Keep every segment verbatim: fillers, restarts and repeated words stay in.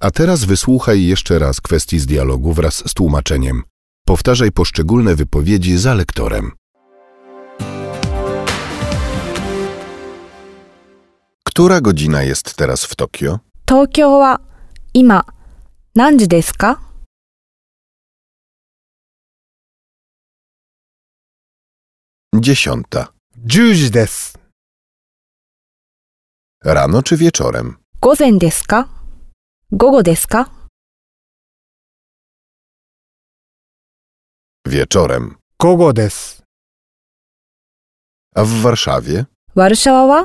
A teraz wysłuchaj jeszcze raz kwestii z dialogu wraz z tłumaczeniem. Powtarzaj poszczególne wypowiedzi za lektorem. Która godzina jest teraz w Tokio? 東京は今何時ですか？ Dziesiąta. じゅうじです。 Rano czy wieczorem? 午前ですか？午後ですか？ Wieczorem. 午後です。 A w Warszawie? ワルシャワは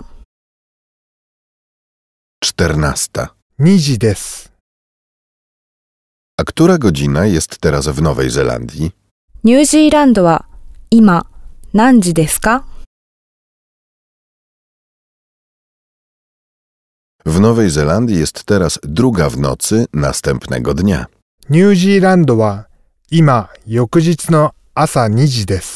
Czternasta. にじです。 A która godzina jest teraz w Nowej Zelandii? ニュージーランドは今何時ですか？ W Nowej Zelandii jest teraz druga w nocy następnego dnia. ニュージーランドは今翌日の朝にじです。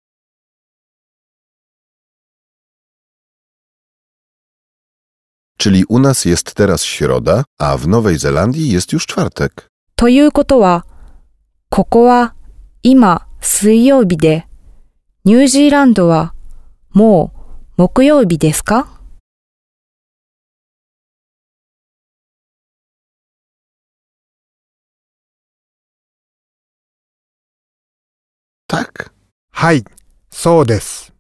Czyli u nas jest teraz środa, a w Nowej Zelandii jest już czwartek. ということは、ここは今水曜日で、ニュージーランドはもう木曜日ですか？ Tak? はい、そうです。